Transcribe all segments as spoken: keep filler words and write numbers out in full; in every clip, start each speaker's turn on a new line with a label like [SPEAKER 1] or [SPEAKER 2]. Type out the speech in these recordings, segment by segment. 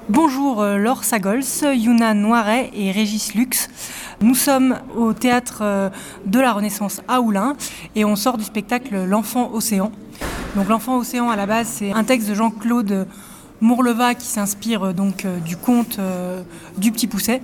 [SPEAKER 1] Bonjour euh, Laure Sagols, Yuna Noiret et Régis Lux. Nous sommes au théâtre euh, de la Renaissance à Oulin et on sort du spectacle L'Enfant Océan. Donc L'Enfant Océan à la base c'est un texte de Jean-Claude Mourleva qui s'inspire euh, donc euh, du conte euh, du Petit Poucet.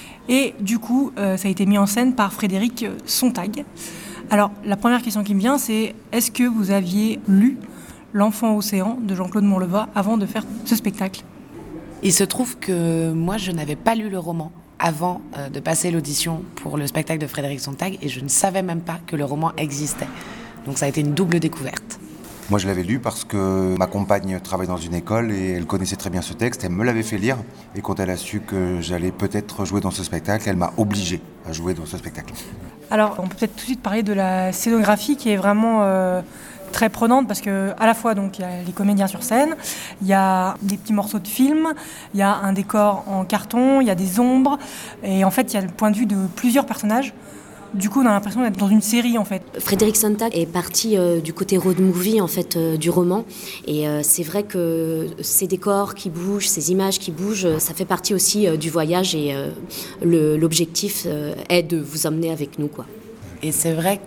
[SPEAKER 1] Et du coup euh, ça a été mis en scène par Frédéric Sontag. Alors la première question qui me vient c'est est-ce que vous aviez lu L'Enfant Océan de Jean-Claude Mourleva avant de faire ce spectacle ?
[SPEAKER 2] Il se trouve que moi, je n'avais pas lu le roman avant euh, de passer l'audition pour le spectacle de Frédéric Sontag et je ne savais même pas que le roman existait. Donc ça a été une double découverte.
[SPEAKER 3] Moi, je l'avais lu parce que ma compagne travaille dans une école et elle connaissait très bien ce texte. Elle me l'avait fait lire et quand elle a su que j'allais peut-être jouer dans ce spectacle, elle m'a obligé à jouer dans ce spectacle.
[SPEAKER 1] Alors, on peut peut-être tout de suite parler de la scénographie qui est vraiment euh, très prenante parce que à la fois donc il y a les comédiens sur scène, il y a des petits morceaux de film, il y a un décor en carton, il y a des ombres et en fait il y a le point de vue de plusieurs personnages. Du coup, on a l'impression d'être dans une série, en fait.
[SPEAKER 4] Frédéric Sontag est parti euh, du côté road movie, en fait, euh, du roman. Et euh, c'est vrai que ces décors qui bougent, ces images qui bougent, ça fait partie aussi euh, du voyage. Et euh, le, l'objectif euh, est de vous emmener avec nous, quoi.
[SPEAKER 2] Et c'est vrai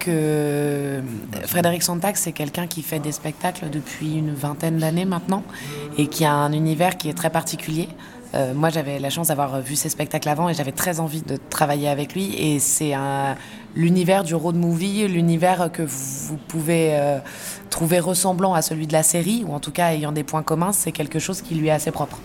[SPEAKER 2] que Frédéric Sontag, c'est quelqu'un qui fait des spectacles depuis une vingtaine d'années maintenant et qui a un univers qui est très particulier. Euh, moi, j'avais la chance d'avoir vu ses spectacles avant et j'avais très envie de travailler avec lui. Et c'est un, l'univers du road movie, l'univers que vous pouvez euh, trouver ressemblant à celui de la série, ou en tout cas ayant des points communs, c'est quelque chose qui lui est assez propre.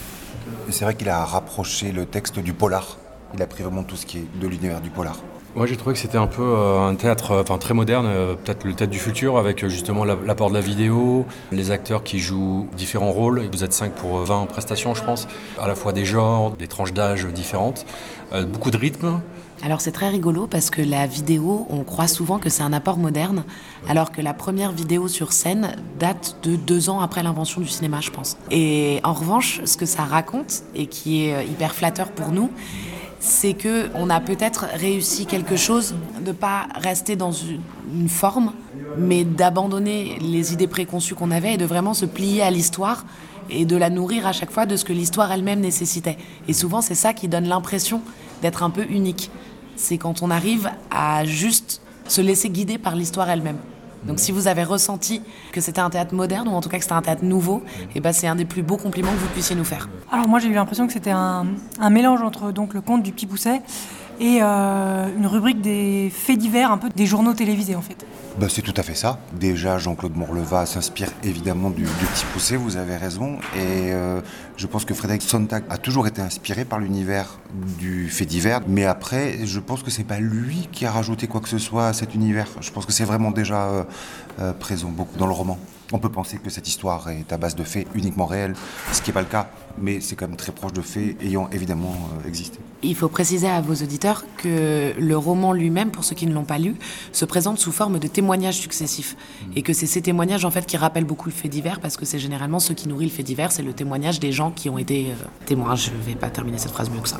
[SPEAKER 3] Et c'est vrai qu'il a rapproché le texte du polar. Il a pris vraiment tout ce qui est de l'univers du polar.
[SPEAKER 5] Moi j'ai trouvé que c'était un peu euh, un théâtre euh, enfin, très moderne, euh, peut-être le théâtre du futur, avec euh, justement la, l'apport de la vidéo, les acteurs qui jouent différents rôles. Vous êtes cinq pour euh, vingt prestations je pense, à la fois des genres, des tranches d'âge différentes, euh, beaucoup de rythme.
[SPEAKER 2] Alors c'est très rigolo parce que la vidéo, on croit souvent que c'est un apport moderne, alors que la première vidéo sur scène date de deux ans après l'invention du cinéma, je pense. Et en revanche, ce que ça raconte, et qui est hyper flatteur pour nous, c'est qu'on a peut-être réussi quelque chose, de ne pas rester dans une forme, mais d'abandonner les idées préconçues qu'on avait et de vraiment se plier à l'histoire et de la nourrir à chaque fois de ce que l'histoire elle-même nécessitait. Et souvent, c'est ça qui donne l'impression d'être un peu unique. C'est quand on arrive à juste se laisser guider par l'histoire elle-même. Donc si vous avez ressenti que c'était un théâtre moderne, ou en tout cas que c'était un théâtre nouveau, et ben c'est un des plus beaux compliments que vous puissiez nous faire.
[SPEAKER 1] Alors moi j'ai eu l'impression que c'était un, un mélange entre donc, le conte du Petit Poucet et euh, une rubrique des faits divers, un peu des journaux télévisés en fait.
[SPEAKER 3] Ben, c'est tout à fait ça. Déjà, Jean-Claude Mourleva s'inspire évidemment du, du Petit Poucet, vous avez raison. Et euh, je pense que Frédéric Sontag a toujours été inspiré par l'univers du fait divers. Mais après, je pense que c'est pas lui qui a rajouté quoi que ce soit à cet univers. Je pense que c'est vraiment déjà euh, euh, présent beaucoup dans le roman. On peut penser que cette histoire est à base de faits uniquement réels, ce qui n'est pas le cas, mais c'est quand même très proche de faits ayant évidemment euh, existé.
[SPEAKER 2] Il faut préciser à vos auditeurs que le roman lui-même, pour ceux qui ne l'ont pas lu, se présente sous forme de témoignages successifs. Et que c'est ces témoignages en fait qui rappellent beaucoup le fait divers, parce que c'est généralement ce qui nourrit le fait divers, c'est le témoignage des gens qui ont été euh, témoins. Je ne vais pas terminer cette phrase mieux que ça.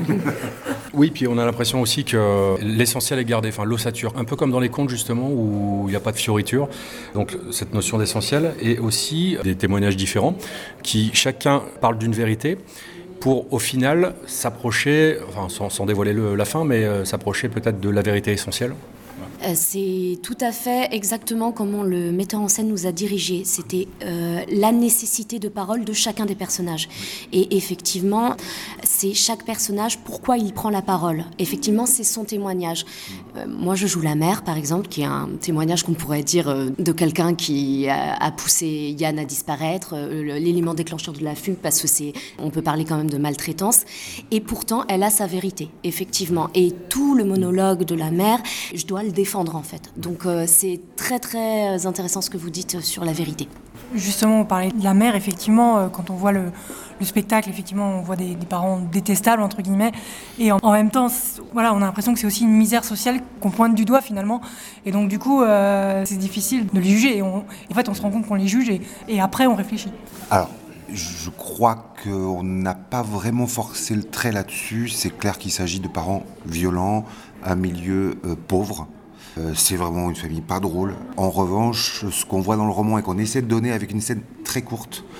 [SPEAKER 5] Oui, puis on a l'impression aussi que l'essentiel est gardé, enfin l'ossature, un peu comme dans les contes justement où il n'y a pas de fioriture. Donc cette notion d'essentiel et aussi des témoignages différents qui chacun parle d'une vérité pour au final s'approcher, enfin sans, sans dévoiler le, la fin, mais euh, s'approcher peut-être de la vérité essentielle.
[SPEAKER 4] Euh, c'est tout à fait exactement comment le metteur en scène nous a dirigés. C'était euh, la nécessité de parole de chacun des personnages. Et effectivement, c'est chaque personnage, pourquoi il prend la parole. Effectivement, c'est son témoignage. Euh, moi, je joue la mère, par exemple, qui est un témoignage qu'on pourrait dire euh, de quelqu'un qui a, a poussé Yann à disparaître, euh, l'élément déclencheur de la fugue, parce que c'est, on peut parler quand même de maltraitance. Et pourtant, elle a sa vérité, effectivement. Et tout le monologue de la mère, je dois le défendre. En fait. Donc euh, c'est très très intéressant ce que vous dites sur la vérité.
[SPEAKER 1] Justement, on parlait de la mère, effectivement, euh, quand on voit le, le spectacle, effectivement, on voit des, des parents détestables, entre guillemets, et en, en même temps, voilà, on a l'impression que c'est aussi une misère sociale qu'on pointe du doigt, finalement, et donc du coup, euh, c'est difficile de les juger, et, on, et en fait, on se rend compte qu'on les juge, et, et après, on réfléchit.
[SPEAKER 3] Alors, je crois qu'on n'a pas vraiment forcé le trait là-dessus. C'est clair qu'il s'agit de parents violents, un milieu euh, pauvre. Euh, c'est vraiment une famille pas drôle. En revanche, ce qu'on voit dans le roman et qu'on essaie de donner avec une scène très courte,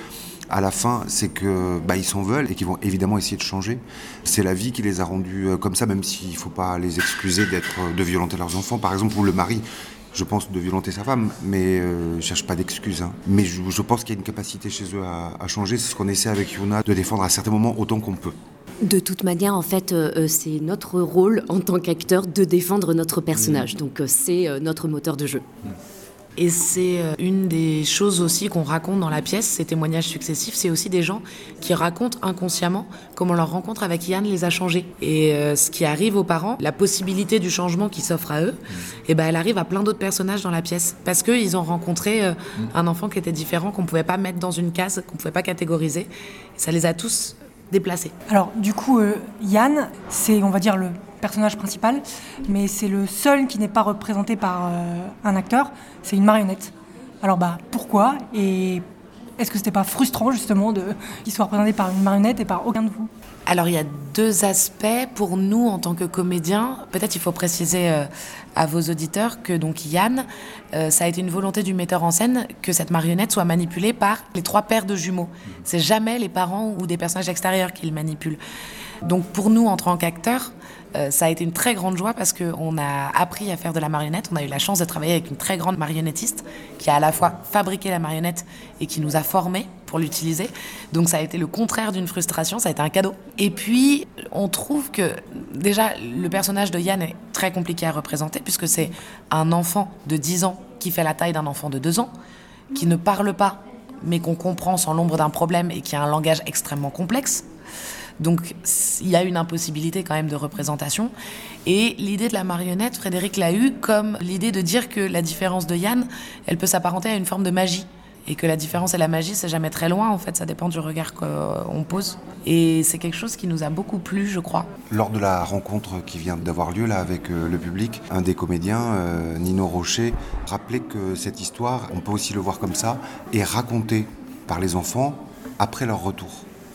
[SPEAKER 3] à la fin, c'est que bah, ils s'en veulent et qu'ils vont évidemment essayer de changer. C'est la vie qui les a rendus euh, comme ça, même s'il ne faut pas les excuser d'être, de violenter leurs enfants. Par exemple, pour le mari, je pense de violenter sa femme, mais euh, je ne cherche pas d'excuses. Hein. Mais je, je pense qu'il y a une capacité chez eux à, à changer. C'est ce qu'on essaie avec Yuna, de défendre à certains moments autant qu'on peut.
[SPEAKER 4] De toute manière, en fait, euh, c'est notre rôle en tant qu'acteur de défendre notre personnage. Donc euh, c'est euh, notre moteur de jeu.
[SPEAKER 2] Et c'est une des choses aussi qu'on raconte dans la pièce, ces témoignages successifs, c'est aussi des gens qui racontent inconsciemment comment leur rencontre avec Yann les a changés. Et euh, ce qui arrive aux parents, la possibilité du changement qui s'offre à eux, et ben elle arrive à plein d'autres personnages dans la pièce. Parce qu'ils ont rencontré euh, un enfant qui était différent, qu'on ne pouvait pas mettre dans une case, qu'on ne pouvait pas catégoriser. Et ça les a tous déplacés.
[SPEAKER 1] Alors du coup, euh, Yann, c'est on va dire le personnage principal, mais c'est le seul qui n'est pas représenté par euh, un acteur, c'est une marionnette. Alors bah pourquoi ? Et est-ce que c'était pas frustrant justement de qu'il soit représenté par une marionnette et par aucun de vous ?
[SPEAKER 2] Alors il y a deux aspects pour nous en tant que comédiens. Peut-être il faut préciser euh, à vos auditeurs que donc Yann, euh, ça a été une volonté du metteur en scène que cette marionnette soit manipulée par les trois paires de jumeaux. C'est jamais les parents ou des personnages extérieurs qui le manipulent. Donc pour nous en tant qu'acteurs, Euh, ça a été une très grande joie parce qu'on a appris à faire de la marionnette. On a eu la chance de travailler avec une très grande marionnettiste qui a à la fois fabriqué la marionnette et qui nous a formés pour l'utiliser. Donc ça a été le contraire d'une frustration, ça a été un cadeau. Et puis on trouve que déjà le personnage de Yann est très compliqué à représenter puisque c'est un enfant de dix ans qui fait la taille d'un enfant de deux ans, qui ne parle pas mais qu'on comprend sans l'ombre d'un problème et qui a un langage extrêmement complexe. Donc il y a une impossibilité quand même de représentation. Et l'idée de la marionnette, Frédéric l'a eue comme l'idée de dire que la différence de Yann, elle peut s'apparenter à une forme de magie. Et que la différence et la magie, c'est jamais très loin, en fait, ça dépend du regard qu'on pose. Et c'est quelque chose qui nous a beaucoup plu, je crois.
[SPEAKER 3] Lors de la rencontre qui vient d'avoir lieu là avec euh, le public, un des comédiens, euh, Nino Rocher, rappelait que cette histoire, on peut aussi le voir comme ça, est racontée par les enfants après leur retour.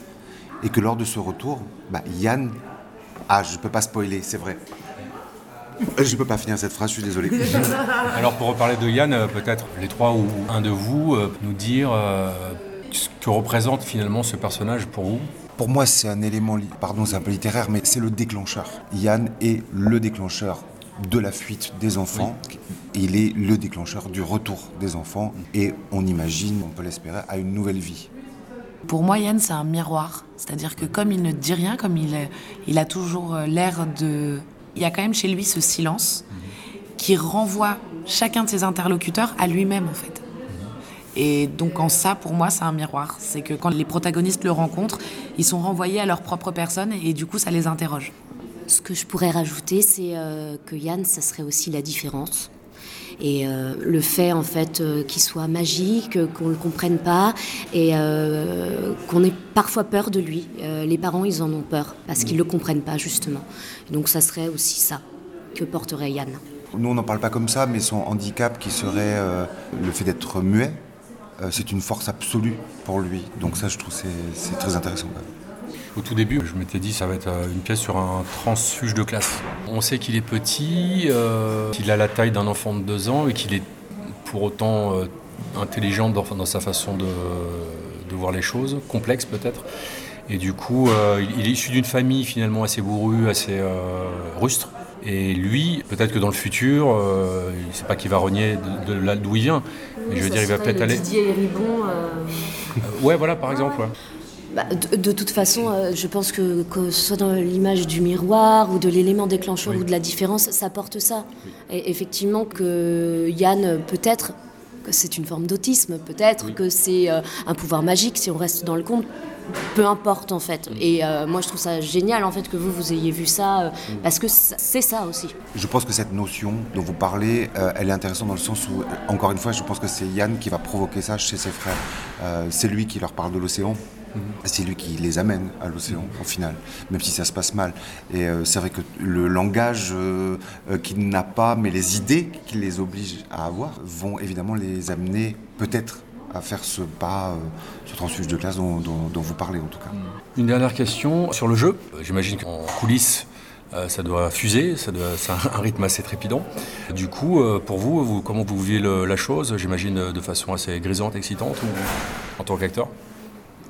[SPEAKER 3] Et que lors de ce retour, bah, Yann... Ah, je ne peux pas spoiler, c'est vrai. Je ne peux pas finir cette phrase, je suis désolé.
[SPEAKER 5] Alors pour reparler de Yann, peut-être les trois ou un de vous euh, nous dire euh, ce que représente finalement ce personnage pour vous.
[SPEAKER 3] Pour moi, c'est un élément, pardon, c'est un peu littéraire, mais c'est le déclencheur. Yann est le déclencheur de la fuite des enfants. Oui. Il est le déclencheur du retour des enfants. Et on imagine, on peut l'espérer, à une nouvelle vie.
[SPEAKER 2] Pour moi, Yann, c'est un miroir. C'est-à-dire que comme il ne dit rien, comme il, est, il a toujours l'air de... Il y a quand même chez lui ce silence qui renvoie chacun de ses interlocuteurs à lui-même, en fait. Et donc en ça, pour moi, c'est un miroir. C'est que quand les protagonistes le rencontrent, ils sont renvoyés à leur propre personne et du coup, ça les interroge.
[SPEAKER 4] Ce que je pourrais rajouter, c'est euh, que Yann, ça serait aussi la différence. Et euh, le fait, en fait, euh, qu'il soit magique, qu'on ne le comprenne pas et euh, qu'on ait parfois peur de lui. Euh, les parents, ils en ont peur parce qu'ils ne le comprennent pas, justement. Et donc ça serait aussi ça que porterait Yann.
[SPEAKER 3] Nous, on n'en parle pas comme ça, mais son handicap qui serait euh, le fait d'être muet, euh, c'est une force absolue pour lui. Donc ça, je trouve que c'est, c'est très intéressant.
[SPEAKER 5] Au tout début, je m'étais dit ça va être une pièce sur un transfuge de classe. On sait qu'il est petit, euh, qu'il a la taille d'un enfant de deux ans et qu'il est pour autant euh, intelligent dans, dans sa façon de, de voir les choses, complexe peut-être. Et du coup, euh, il est issu d'une famille finalement assez bourrue, assez euh, rustre. Et lui, peut-être que dans le futur, euh, il ne sait pas qu'il va renier de, de là d'où il vient. Mais
[SPEAKER 4] oui,
[SPEAKER 5] je veux dire, il va peut-être aller...
[SPEAKER 4] Didier Ribon... Euh...
[SPEAKER 5] Euh, ouais, voilà, par exemple, ouais.
[SPEAKER 4] Bah, de, de toute façon, euh, je pense que, que ce soit dans l'image du miroir ou de l'élément déclencheur oui. ou de la différence, ça porte ça. Oui. Et effectivement, que Yann, peut-être, que c'est une forme d'autisme, peut-être oui. que c'est euh, un pouvoir magique, si on reste dans le conte, peu importe en fait. Oui. Et euh, moi, je trouve ça génial en fait que vous, vous ayez vu ça, euh, oui. parce que c'est ça aussi.
[SPEAKER 3] Je pense que cette notion dont vous parlez, euh, elle est intéressante dans le sens où, encore une fois, je pense que c'est Yann qui va provoquer ça chez ses frères. Euh, c'est lui qui leur parle de l'océan. C'est lui qui les amène à l'océan, au final, même si ça se passe mal. Et euh, c'est vrai que le langage euh, euh, qu'il n'a pas, mais les idées qui les obligent à avoir, vont évidemment les amener peut-être à faire ce pas, euh, ce transfuge de classe dont, dont, dont vous parlez en tout cas.
[SPEAKER 5] Une dernière question sur le jeu. J'imagine qu'en coulisses, euh, ça doit fuser, ça doit, c'est un rythme assez trépidant. Du coup, euh, pour vous, vous, comment vous vivez le, la chose ? J'imagine de façon assez grisante, excitante, ou en tant qu'acteur ?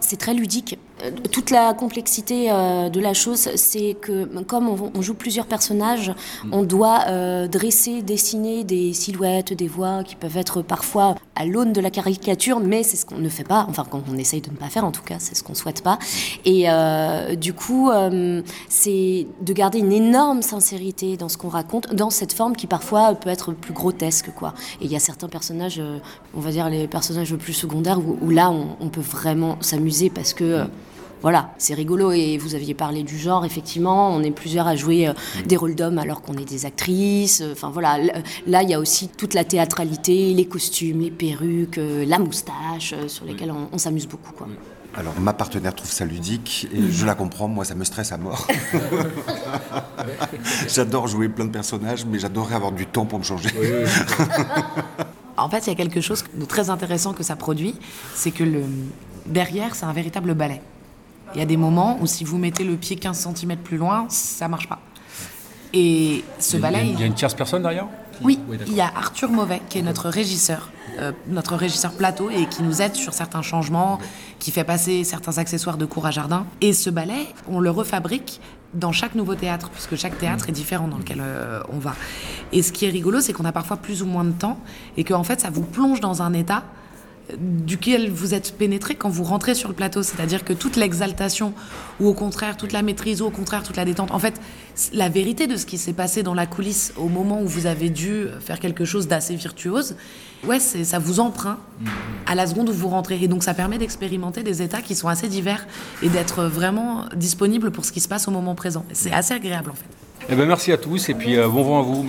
[SPEAKER 4] c'est très ludique. Toute la complexité euh, de la chose, c'est que comme on, on joue plusieurs personnages, on doit euh, dresser, dessiner des silhouettes, des voix qui peuvent être parfois à l'aune de la caricature, mais c'est ce qu'on ne fait pas, enfin qu'on on essaye de ne pas faire en tout cas, c'est ce qu'on ne souhaite pas. Et euh, du coup, euh, c'est de garder une énorme sincérité dans ce qu'on raconte, dans cette forme qui parfois peut être plus grotesque, quoi. Et il y a certains personnages, euh, on va dire les personnages plus secondaires, où, où là on, on peut vraiment s'amuser parce que... Euh, Voilà, c'est rigolo et vous aviez parlé du genre, effectivement, on est plusieurs à jouer euh, des rôles d'hommes alors qu'on est des actrices, enfin voilà, là il y a aussi toute la théâtralité, les costumes, les perruques, euh, la moustache, euh, sur lesquelles on, on s'amuse beaucoup, quoi.
[SPEAKER 3] Alors ma partenaire trouve ça ludique et je la comprends, moi ça me stresse à mort. J'adore jouer plein de personnages, mais j'adorerais avoir du temps pour me changer.
[SPEAKER 5] Oui, oui.
[SPEAKER 2] En fait, il y a quelque chose de très intéressant que ça produit, c'est que le... derrière, c'est un véritable ballet. Il y a des moments où si vous mettez le pied quinze centimètres plus loin, ça marche pas. Et ce ballet...
[SPEAKER 5] Il y a, il y a une tierce personne derrière ?
[SPEAKER 2] Oui, oui, il y a Arthur Mauvais, qui est notre régisseur, euh, notre régisseur plateau, et qui nous aide sur certains changements, qui fait passer certains accessoires de cours à jardin. Et ce ballet, on le refabrique dans chaque nouveau théâtre, puisque chaque théâtre est différent dans lequel euh, on va. Et ce qui est rigolo, c'est qu'on a parfois plus ou moins de temps, et qu'en fait, ça vous plonge dans un état duquel vous êtes pénétré quand vous rentrez sur le plateau, c'est-à-dire que toute l'exaltation ou au contraire toute la maîtrise ou au contraire toute la détente, en fait la vérité de ce qui s'est passé dans la coulisse au moment où vous avez dû faire quelque chose d'assez virtuose, ouais, c'est, ça vous empreint à la seconde où vous rentrez, et donc ça permet d'expérimenter des états qui sont assez divers et d'être vraiment disponible pour ce qui se passe au moment présent. C'est assez agréable en fait.
[SPEAKER 5] Eh ben merci à tous et puis euh, bon vent à vous.